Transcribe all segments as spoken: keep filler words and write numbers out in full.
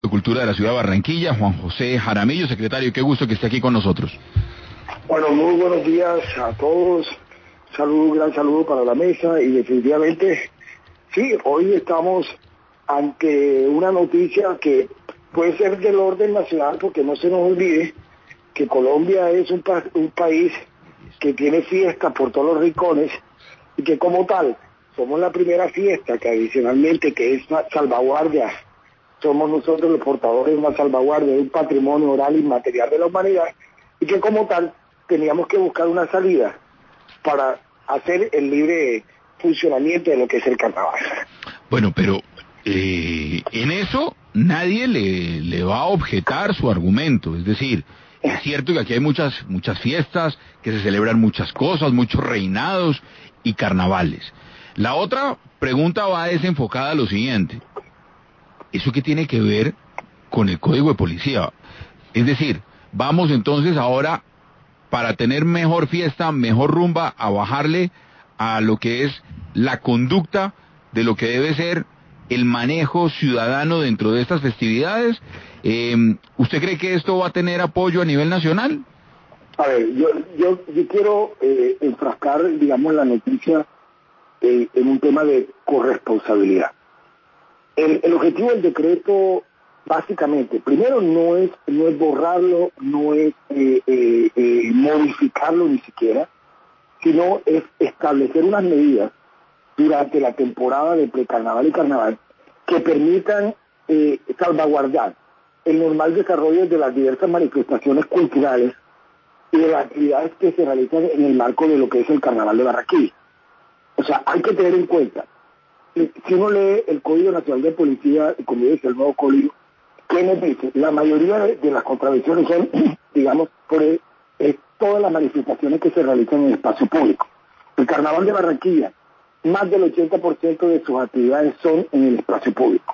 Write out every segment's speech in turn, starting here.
de Cultura de la Ciudad de Barranquilla, Juan José Jaramillo. Secretario, qué gusto que esté aquí con nosotros. Bueno, muy buenos días a todos. Saludo, gran saludo para la mesa y definitivamente, sí, hoy estamos ante una noticia que puede ser del orden nacional, porque no se nos olvide que Colombia es un, pa un país que tiene fiesta por todos los rincones y que como tal somos la primera fiesta que adicionalmente que es una salvaguardia, somos nosotros los portadores de una salvaguardia de un patrimonio oral inmaterial de la humanidad y que como tal teníamos que buscar una salida para hacer el libre funcionamiento de lo que es el carnaval. Bueno, pero eh, en eso nadie le, le va a objetar su argumento, es decir, es cierto que aquí hay muchas, muchas fiestas, que se celebran muchas cosas, muchos reinados y carnavales. La otra pregunta va desenfocada a lo siguiente, ¿eso qué tiene que ver con el Código de Policía? Es decir, vamos entonces ahora, para tener mejor fiesta, mejor rumba, a bajarle a lo que es la conducta de lo que debe ser el manejo ciudadano dentro de estas festividades. Eh, ¿Usted cree que esto va a tener apoyo a nivel nacional? A ver, yo, yo, yo quiero eh, enfrascar, digamos, la noticia eh, en un tema de corresponsabilidad. El, el objetivo del decreto, básicamente, primero no es, no es borrarlo, no es eh, eh, eh, modificarlo ni siquiera, sino es establecer unas medidas durante la temporada de precarnaval y carnaval que permitan eh, salvaguardar el normal desarrollo de las diversas manifestaciones culturales y de las actividades que se realizan en el marco de lo que es el Carnaval de Barranquilla. O sea, hay que tener en cuenta, si uno lee el Código Nacional de Policía, y como dice el nuevo código, ¿qué nos dice? La mayoría de, de las contravenciones son, digamos, por el, es todas las manifestaciones que se realizan en el espacio público. El Carnaval de Barranquilla, más del ochenta por ciento de sus actividades son en el espacio público.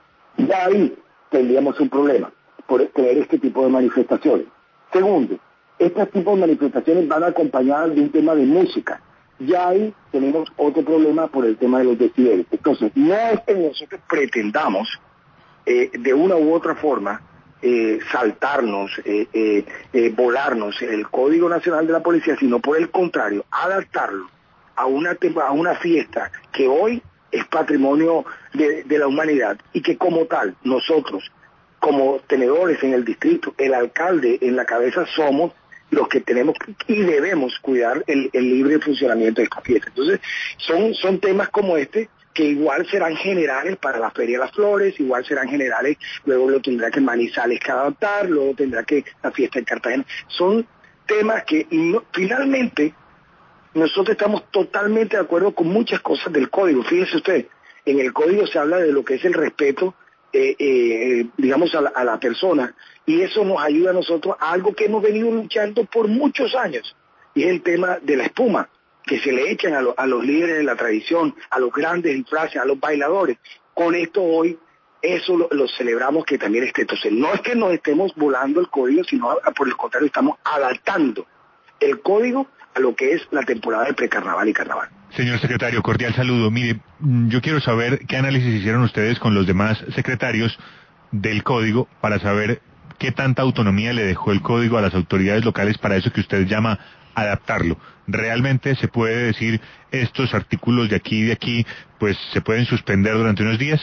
Ya ahí tendríamos un problema por tener este tipo de manifestaciones. Segundo, estos tipos de manifestaciones van acompañadas de un tema de música. Ya ahí tenemos otro problema por el tema de los decibeles. Entonces, no es que nosotros pretendamos eh, de una u otra forma eh, saltarnos, eh, eh, eh, volarnos el Código Nacional de la Policía, sino por el contrario, adaptarlo a una, a una fiesta que hoy es patrimonio de, de la humanidad y que como tal, nosotros, como tenedores en el distrito, el alcalde en la cabeza, somos los que tenemos y debemos cuidar el, el libre funcionamiento de esta fiesta. Entonces, son, son temas como este que igual serán generales para la Feria de las Flores, igual serán generales, luego lo tendrá que Manizales que adaptar, luego tendrá que la fiesta en Cartagena. Son temas que no, finalmente nosotros estamos totalmente de acuerdo con muchas cosas del código. Fíjese usted, en el código se habla de lo que es el respeto, eh, eh, digamos, a la, a la persona, y eso nos ayuda a nosotros a algo que hemos venido luchando por muchos años, y es el tema de la espuma, que se le echan a, lo, a los líderes de la tradición, a los grandes disfraces, a los bailadores. Con esto hoy, eso lo, lo celebramos que también esté. Entonces, no es que nos estemos volando el código, sino por el contrario, estamos adaptando el código a lo que es la temporada de precarnaval y carnaval. Señor secretario, cordial saludo. Mire, yo quiero saber qué análisis hicieron ustedes con los demás secretarios del código para saber qué tanta autonomía le dejó el código a las autoridades locales para eso que usted llama adaptarlo. ¿Realmente se puede decir estos artículos de aquí y de aquí, pues se pueden suspender durante unos días?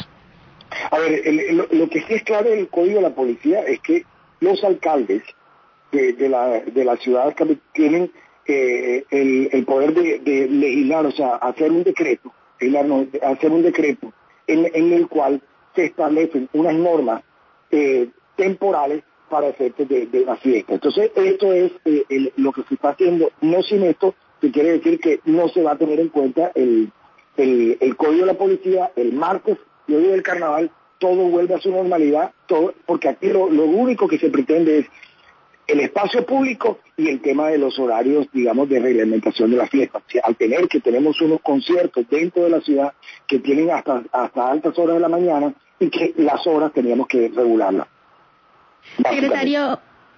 A ver, el, lo, lo que sí es claro en el código de la policía es que los alcaldes de, de, la, de la ciudad tienen eh, el, el poder de, de legislar, o sea, hacer un decreto, no, hacer un decreto en, en el cual se establecen unas normas eh, temporales para efectos de, de la fiesta. Entonces, esto es eh, el, lo que se está haciendo. No sin esto, que quiere decir que no se va a tener en cuenta el, el, el código de la policía. El martes, luego del carnaval, todo vuelve a su normalidad, todo, porque aquí lo, lo único que se pretende es el espacio público y el tema de los horarios, digamos, de reglamentación de la fiesta. O sea, al tener que tenemos unos conciertos dentro de la ciudad que tienen hasta, hasta altas horas de la mañana y que las horas teníamos que regularlas. Secretario,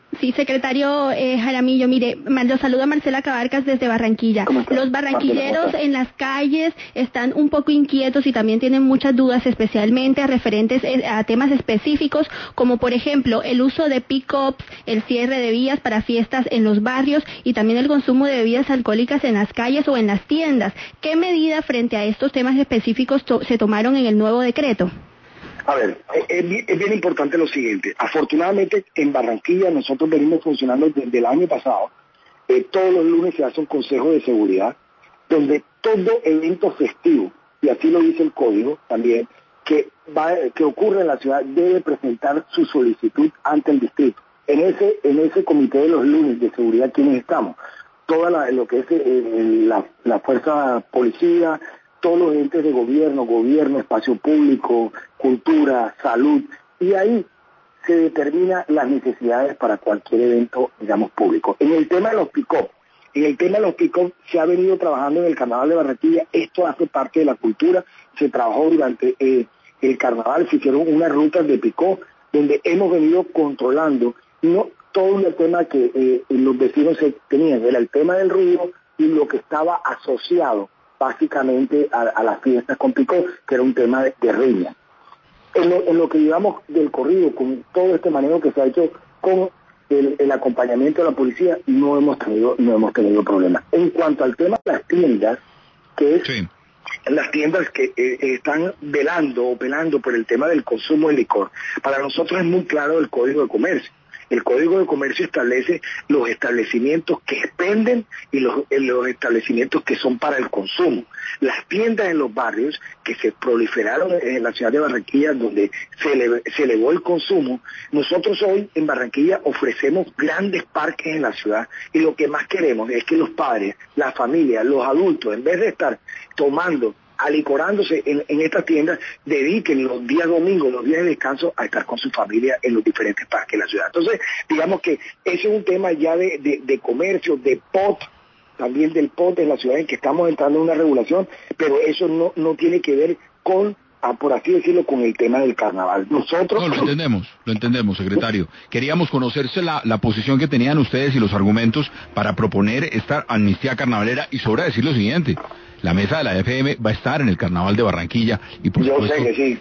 Sí, secretario eh, Jaramillo, mire, lo saluda Marcela Cabarcas desde Barranquilla. Los barranquilleros en las calles están un poco inquietos y también tienen muchas dudas, especialmente a referentes a temas específicos, como por ejemplo el uso de pick-ups, el cierre de vías para fiestas en los barrios y también el consumo de bebidas alcohólicas en las calles o en las tiendas. ¿Qué medidas frente a estos temas específicos to- se tomaron en el nuevo decreto? A ver, es, es bien importante lo siguiente. Afortunadamente, en Barranquilla nosotros venimos funcionando desde el año pasado. Eh, todos los lunes se hace un consejo de seguridad, donde todo evento festivo, y así lo dice el código también, que, va, que ocurre en la ciudad debe presentar su solicitud ante el distrito. En ese, en ese comité de los lunes de seguridad, ¿quiénes estamos? Toda la, lo que es eh, la, la fuerza policía, todos los entes de gobierno, gobierno, espacio público, cultura, salud, y ahí se determinan las necesidades para cualquier evento, digamos, público. En el tema de los pick-up, en el tema de los pick-up se ha venido trabajando en el Carnaval de Barranquilla, esto hace parte de la cultura, se trabajó durante eh, el Carnaval, se hicieron unas rutas de pick-up, donde hemos venido controlando, no todo el tema que eh, los vecinos tenían, era el tema del ruido y lo que estaba asociado básicamente a, a las fiestas con pico, que era un tema de, de riña. En lo, en lo que llevamos del corrido, con todo este manejo que se ha hecho con el, el acompañamiento de la policía, no hemos tenido no hemos tenido problemas. En cuanto al tema de las tiendas, que es sí. las tiendas que eh, están velando o pelando por el tema del consumo de licor, para nosotros es muy claro el Código de Comercio. El Código de Comercio establece los establecimientos que expenden y los, los establecimientos que son para el consumo. Las tiendas en los barrios que se proliferaron en la ciudad de Barranquilla, donde se, eleve, se elevó el consumo, nosotros hoy en Barranquilla ofrecemos grandes parques en la ciudad y lo que más queremos es que los padres, la familia, los adultos, en vez de estar tomando, alicorándose en, en estas tiendas, dediquen los días domingos, los días de descanso a estar con su familia en los diferentes parques de la ciudad. Entonces, digamos que ese es un tema ya de, de, de comercio, de P O T, también del P O T en la ciudad en que estamos entrando en una regulación, pero eso no, no tiene que ver con, a, por así decirlo, con el tema del carnaval. Nosotros... No, lo entendemos, lo entendemos, secretario. Queríamos conocerse la, la posición que tenían ustedes y los argumentos para proponer esta amnistía carnavalera y sobre decir lo siguiente. La mesa de la F M va a estar en el Carnaval de Barranquilla y por Yo supuesto sé que sí.